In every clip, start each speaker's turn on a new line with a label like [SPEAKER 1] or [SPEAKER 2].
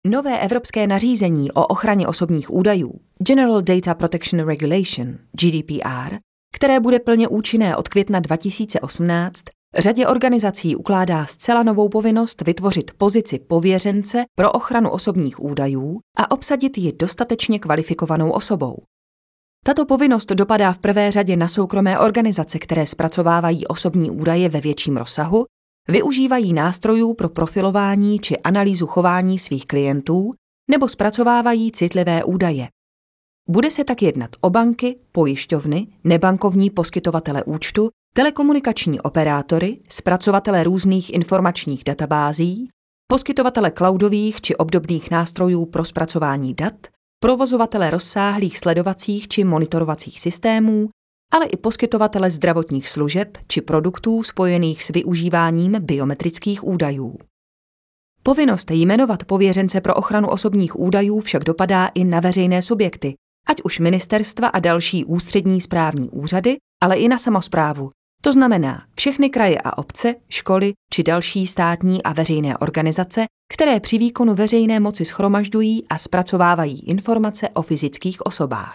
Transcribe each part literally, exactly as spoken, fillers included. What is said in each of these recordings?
[SPEAKER 1] Nové evropské nařízení o ochraně osobních údajů General Data Protection Regulation G D P R, které bude plně účinné od května dva tisíce osmnáct, řadě organizací ukládá zcela novou povinnost vytvořit pozici pověřence pro ochranu osobních údajů a obsadit ji dostatečně kvalifikovanou osobou. Tato povinnost dopadá v prvé řadě na soukromé organizace, které zpracovávají osobní údaje ve větším rozsahu, využívají nástrojů pro profilování či analýzu chování svých klientů nebo zpracovávají citlivé údaje. Bude se tak jednat o banky, pojišťovny, nebankovní poskytovatele účtu, telekomunikační operátory, zpracovatele různých informačních databází, poskytovatele cloudových či obdobných nástrojů pro zpracování dat, provozovatele rozsáhlých sledovacích či monitorovacích systémů, ale i poskytovatele zdravotních služeb či produktů spojených s využíváním biometrických údajů. Povinnost jmenovat pověřence pro ochranu osobních údajů však dopadá i na veřejné subjekty, ať už ministerstva a další ústřední správní úřady, ale i na samosprávu. To znamená všechny kraje a obce, školy či další státní a veřejné organizace, které při výkonu veřejné moci shromažďují a zpracovávají informace o fyzických osobách.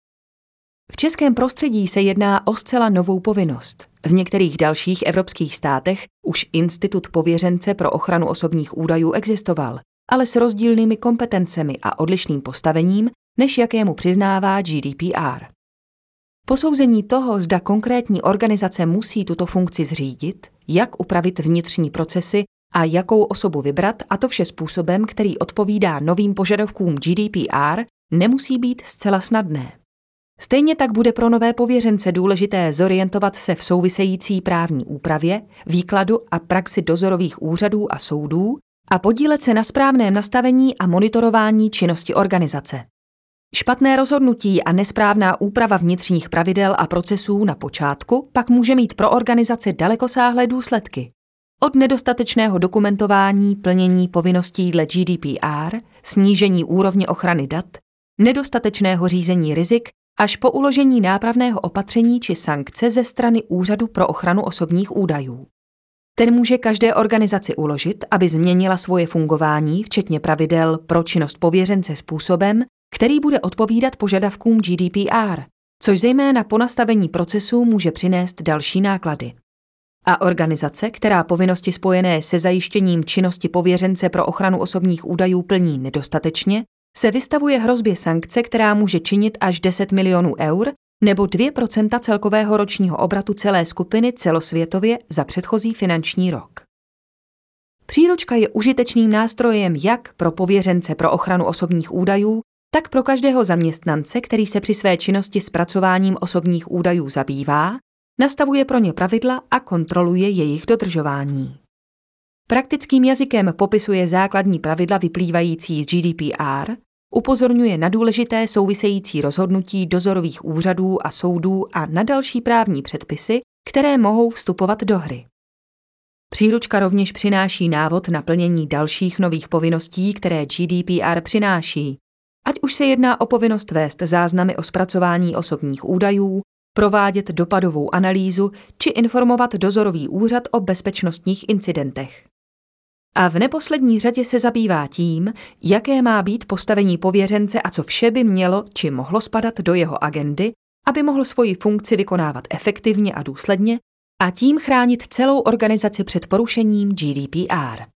[SPEAKER 1] V českém prostředí se jedná o zcela novou povinnost. V některých dalších evropských státech už institut pověřence pro ochranu osobních údajů existoval, ale s rozdílnými kompetencemi a odlišným postavením, než jakému přiznává G D P R. Posouzení toho, zda konkrétní organizace musí tuto funkci zřídit, jak upravit vnitřní procesy a jakou osobu vybrat, a to vše způsobem, který odpovídá novým požadavkům G D P R, nemusí být zcela snadné. Stejně tak bude pro nové pověřence důležité zorientovat se v související právní úpravě, výkladu a praxi dozorových úřadů a soudů a podílet se na správném nastavení a monitorování činnosti organizace. Špatné rozhodnutí a nesprávná úprava vnitřních pravidel a procesů na počátku pak může mít pro organizaci dalekosáhlé důsledky. Od nedostatečného dokumentování plnění povinností dle G D P R, snížení úrovně ochrany dat, nedostatečného řízení rizik až po uložení nápravného opatření či sankce ze strany Úřadu pro ochranu osobních údajů. Ten může každé organizaci uložit, aby změnila svoje fungování, včetně pravidel pro činnost pověřence způsobem, který bude odpovídat požadavkům G D P R, což zejména po nastavení procesů může přinést další náklady. A organizace, která povinnosti spojené se zajištěním činnosti pověřence pro ochranu osobních údajů plní nedostatečně, se vystavuje hrozbě sankce, která může činit až deset milionů eur nebo dvě procenta celkového ročního obratu celé skupiny celosvětově za předchozí finanční rok. Příručka je užitečným nástrojem jak pro pověřence pro ochranu osobních údajů, tak pro každého zaměstnance, který se při své činnosti zpracováním osobních údajů zabývá, nastavuje pro ně pravidla a kontroluje jejich dodržování. Praktickým jazykem popisuje základní pravidla vyplývající z G D P R, upozorňuje na důležité související rozhodnutí dozorových úřadů a soudů a na další právní předpisy, které mohou vstupovat do hry. Příručka rovněž přináší návod na plnění dalších nových povinností, které G D P R přináší, ať už se jedná o povinnost vést záznamy o zpracování osobních údajů, provádět dopadovou analýzu či informovat dozorový úřad o bezpečnostních incidentech. A v neposlední řadě se zabývá tím, jaké má být postavení pověřence a co vše by mělo či mohlo spadat do jeho agendy, aby mohl svoji funkci vykonávat efektivně a důsledně a tím chránit celou organizaci před porušením G D P R.